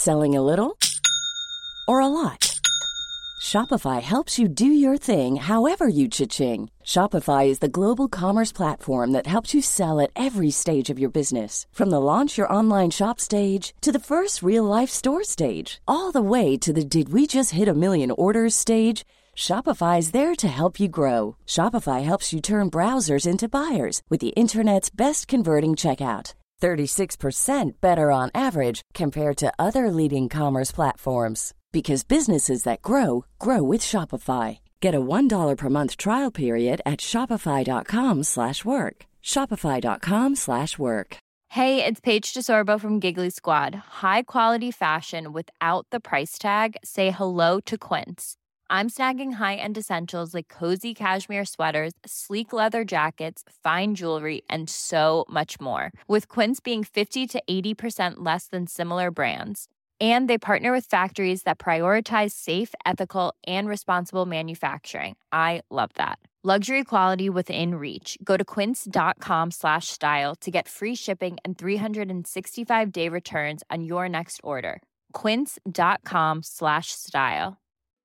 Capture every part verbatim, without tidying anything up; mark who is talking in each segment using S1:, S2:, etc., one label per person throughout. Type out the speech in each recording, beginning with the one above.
S1: Selling a little or a lot? Shopify helps you do your thing however you cha-ching. Shopify is the global commerce platform that helps you sell at every stage of your business. From the launch your online shop stage to the first real-life store stage, all the way to the did we just hit a million orders stage. Shopify is there to help you grow. Shopify helps you turn browsers into buyers with the internet's best converting checkout. thirty-six percent better on average compared to other leading commerce platforms. Because businesses that grow, grow with Shopify. Get a one dollar per month trial period at shopify.com slash work. Shopify.com slash work.
S2: Hey, it's Paige DeSorbo from Giggly Squad. High quality fashion without the price tag. Say hello to Quince. I'm snagging high-end essentials like cozy cashmere sweaters, sleek leather jackets, fine jewelry, and so much more. With Quince being fifty to eighty percent less than similar brands. And they partner with factories that prioritize safe, ethical, and responsible manufacturing. I love that. Luxury quality within reach. Go to quince.com slash style to get free shipping and three sixty-five day returns on your next order. Quince.com slash style.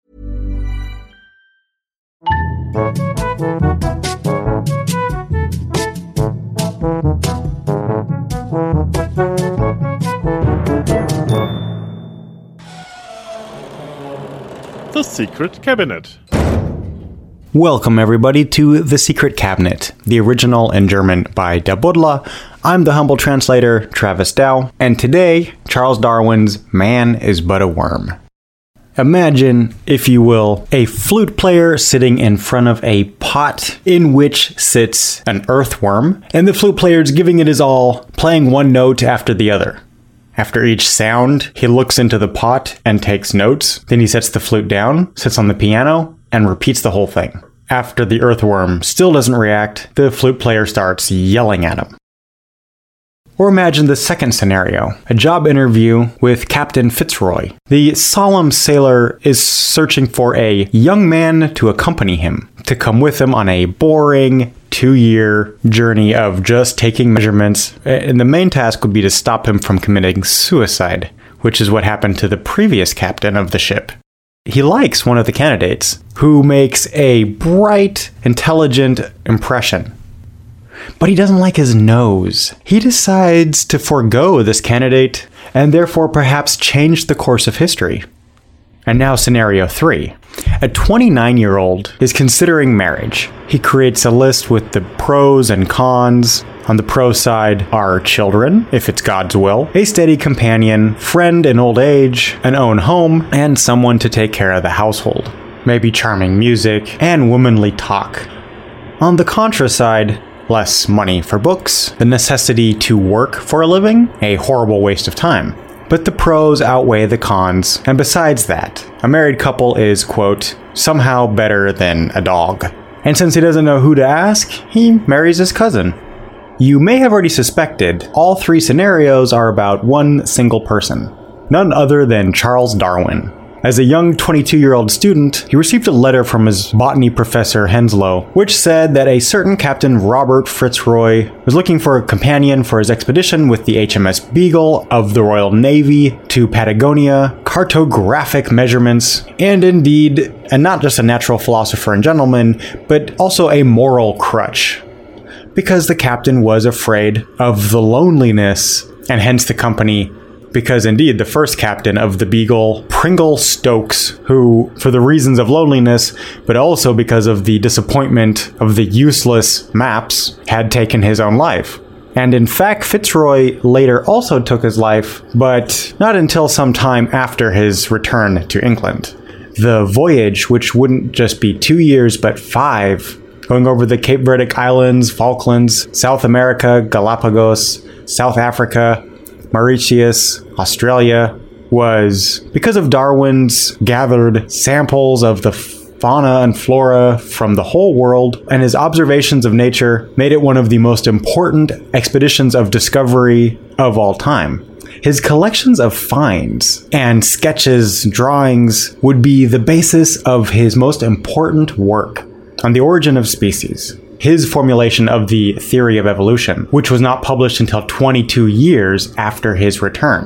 S3: The Secret Cabinet.
S4: Welcome everybody to The Secret Cabinet, the original in German by Der Buddler. I'm the humble translator, Travis Dow, and today, Charles Darwin's Man is But a Worm. Imagine, if you will, a flute player sitting in front of a pot in which sits an earthworm, and the flute player is giving it his all, playing one note after the other. After each sound, he looks into the pot and takes notes. Then he sets the flute down, sits on the piano, and repeats the whole thing. After the earthworm still doesn't react, the flute player starts yelling at him. Or imagine the second scenario, a job interview with Captain Fitzroy. The solemn sailor is searching for a young man to accompany him, to come with him on a boring two-year journey of just taking measurements, and the main task would be to stop him from committing suicide, which is what happened to the previous captain of the ship. He likes one of the candidates, who makes a bright, intelligent impression. But he doesn't like his nose. He decides to forego this candidate and therefore perhaps change the course of history. And now scenario three. A twenty-nine-year-old is considering marriage. He creates a list with the pros and cons. On the pro side are children, if it's God's will, a steady companion, friend in old age, an own home, and someone to take care of the household. Maybe charming music and womanly talk. On the contra side, less money for books, the necessity to work for a living, a horrible waste of time. But the pros outweigh the cons, and besides that, a married couple is, quote, somehow better than a dog. And since he doesn't know who to ask, he marries his cousin. You may have already suspected, all three scenarios are about one single person, none other than Charles Darwin. As a young twenty-two-year-old student, he received a letter from his botany professor Henslow, which said that a certain Captain Robert Fitzroy was looking for a companion for his expedition with the H M S Beagle of the Royal Navy to Patagonia, cartographic measurements, and indeed, and not just a natural philosopher and gentleman, but also a moral crutch. Because the captain was afraid of the loneliness, and hence the company. Because indeed, the first captain of the Beagle, Pringle Stokes, who, for the reasons of loneliness, but also because of the disappointment of the useless maps, had taken his own life. And in fact, Fitzroy later also took his life, but not until some time after his return to England. The voyage, which wouldn't just be two years, but five, going over the Cape Verde Islands, Falklands, South America, Galapagos, South Africa, Mauritius, Australia, was because of Darwin's gathered samples of the fauna and flora from the whole world, and his observations of nature made it one of the most important expeditions of discovery of all time. His collections of finds and sketches, drawings, would be the basis of his most important work on the origin of species. His formulation of the theory of evolution, which was not published until twenty-two years after his return.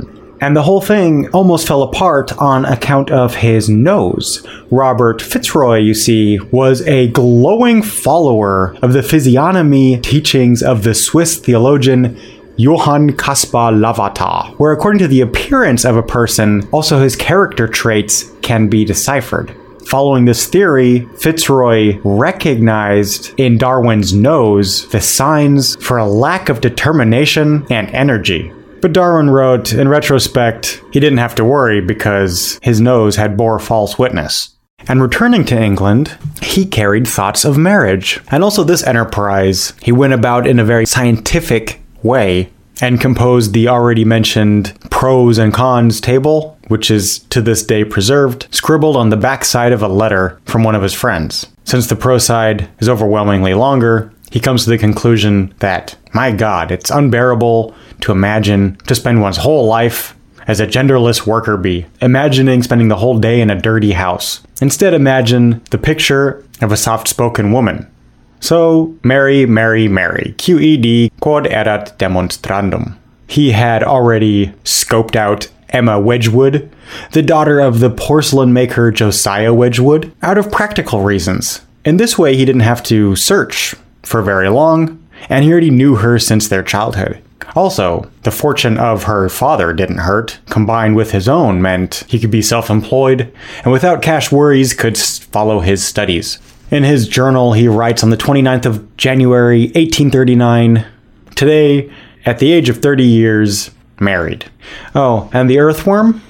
S4: And the whole thing almost fell apart on account of his nose. Robert Fitzroy, you see, was a glowing follower of the physiognomy teachings of the Swiss theologian Johann Caspar Lavater, where according to the appearance of a person, also his character traits can be deciphered. Following this theory, Fitzroy recognized in Darwin's nose the signs for a lack of determination and energy. But Darwin wrote, in retrospect, he didn't have to worry because his nose had bore false witness. And returning to England, he carried thoughts of marriage. And also this enterprise, he went about in a very scientific way and composed the already mentioned pros and cons table, which is to this day preserved, scribbled on the back side of a letter from one of his friends. Since the pro side is overwhelmingly longer, he comes to the conclusion that, my God, it's unbearable to imagine to spend one's whole life as a genderless worker bee, imagining spending the whole day in a dirty house. Instead, imagine the picture of a soft-spoken woman. So, marry, marry, marry. Q E D, quod erat demonstrandum. He had already scoped out Emma Wedgwood, the daughter of the porcelain maker Josiah Wedgwood, out of practical reasons. In this way, he didn't have to search for very long, and he already knew her since their childhood. Also, the fortune of her father didn't hurt. Combined with his own meant he could be self-employed, and without cash worries could follow his studies. In his journal, he writes on the twenty-ninth of January, eighteen thirty-nine, today, at the age of thirty years, married. Oh, and the earthworm?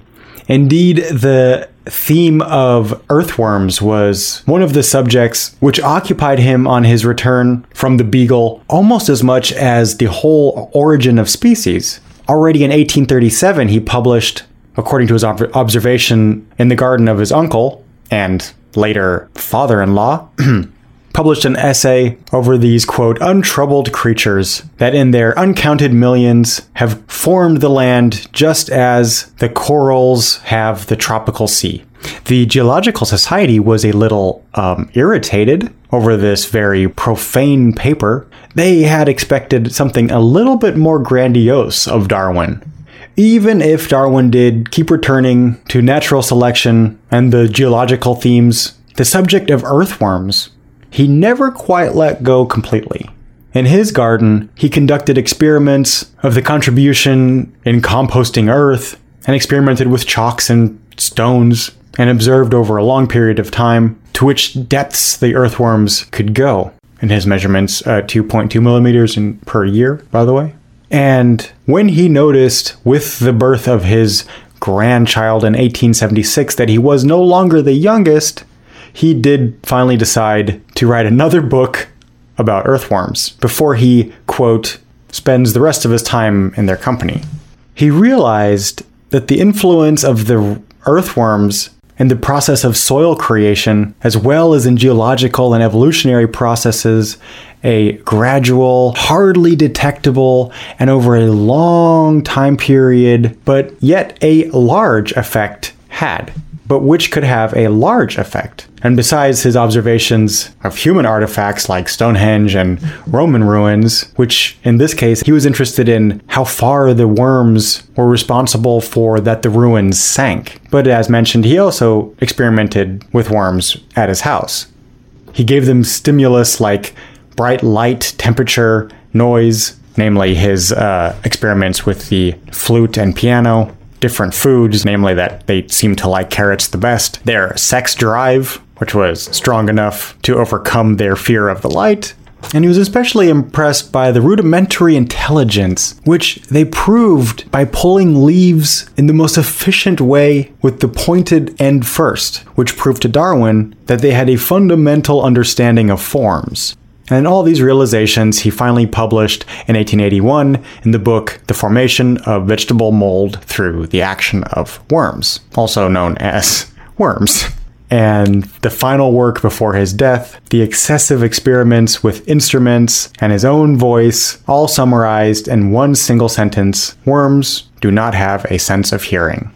S4: Indeed, the theme of earthworms was one of the subjects which occupied him on his return from the Beagle almost as much as the whole origin of species. Already in eighteen thirty-seven, he published, according to his ob- observation in the garden of his uncle, and later father-in-law, published an essay over these, quote, untroubled creatures that in their uncounted millions have formed the land just as the corals have the tropical sea. The Geological Society was a little um, irritated over this very profane paper. They had expected something a little bit more grandiose of Darwin. Even if Darwin did keep returning to natural selection and the geological themes, the subject of earthworms, he never quite let go completely. In his garden, he conducted experiments of the contribution in composting earth and experimented with chalks and stones and observed over a long period of time to which depths the earthworms could go. In his measurements, uh, two point two millimeters in, per year, by the way. And when he noticed with the birth of his grandchild in eighteen seventy-six that he was no longer the youngest, he did finally decide to write another book about earthworms before he, quote, spends the rest of his time in their company. He realized that the influence of the earthworms in the process of soil creation, as well as in geological and evolutionary processes, a gradual, hardly detectable, and over a long time period, but yet a large effect had, but which could have a large effect. And besides his observations of human artifacts like Stonehenge and Roman ruins, which in this case, he was interested in how far the worms were responsible for that the ruins sank. But as mentioned, he also experimented with worms at his house. He gave them stimulus like bright light, temperature, noise, namely his uh, experiments with the flute and piano, different foods, namely that they seemed to like carrots the best, their sex drive, which was strong enough to overcome their fear of the light. And he was especially impressed by the rudimentary intelligence, which they proved by pulling leaves in the most efficient way with the pointed end first, which proved to Darwin that they had a fundamental understanding of forms. And all these realizations he finally published in eighteen eighty-one in the book The Formation of Vegetable Mold Through the Action of Worms, also known as Worms. And the final work before his death, the excessive experiments with instruments and his own voice, all summarized in one single sentence: worms do not have a sense of hearing.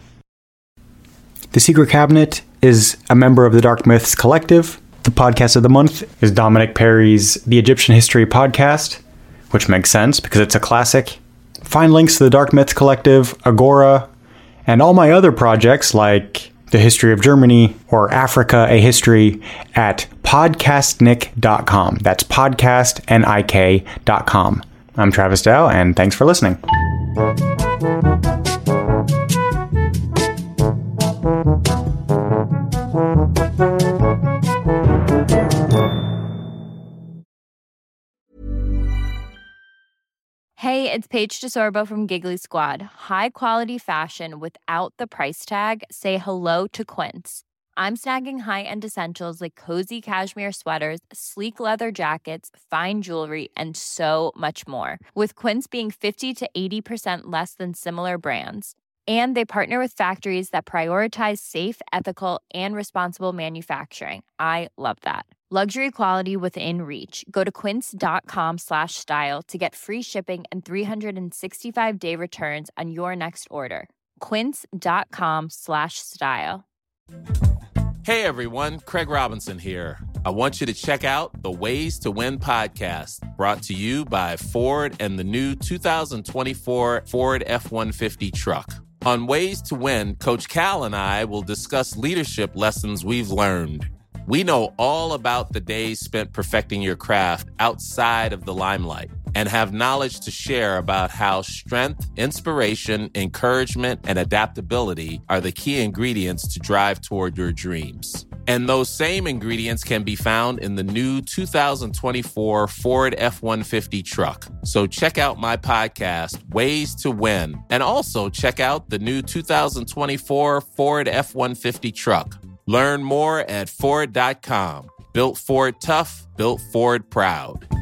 S4: The Secret Cabinet is a member of the Dark Myths Collective. The podcast of the month is Dominic Perry's The Egyptian History Podcast, which makes sense because it's a classic. Find links to the Dark Myths Collective, Agora, and all my other projects like The History of Germany or Africa, A History at podcastnik dot com. That's podcast, N I K dot com. I'm Travis Dow, and thanks for listening.
S2: Hey, it's Paige DeSorbo from Giggly Squad. High quality fashion without the price tag. Say hello to Quince. I'm snagging high-end essentials like cozy cashmere sweaters, sleek leather jackets, fine jewelry, and so much more. With Quince being fifty to eighty percent less than similar brands. And they partner with factories that prioritize safe, ethical, and responsible manufacturing. I love that. Luxury quality within reach. Go to quince.com slash style to get free shipping and three sixty-five day returns on your next order. Quince.com slash style.
S5: Hey everyone, Craig Robinson here. I want you to check out the Ways to Win podcast, brought to you by Ford and the new two thousand twenty-four Ford F one fifty truck. On Ways to Win, Coach Cal and I will discuss leadership lessons we've learned. We know all about the days spent perfecting your craft outside of the limelight and have knowledge to share about how strength, inspiration, encouragement, and adaptability are the key ingredients to drive toward your dreams. And those same ingredients can be found in the new two thousand twenty-four Ford F one fifty truck. So check out my podcast, Ways to Win, and also check out the new two thousand twenty-four Ford F one fifty truck. Learn more at Ford dot com. Built Ford tough, built Ford proud.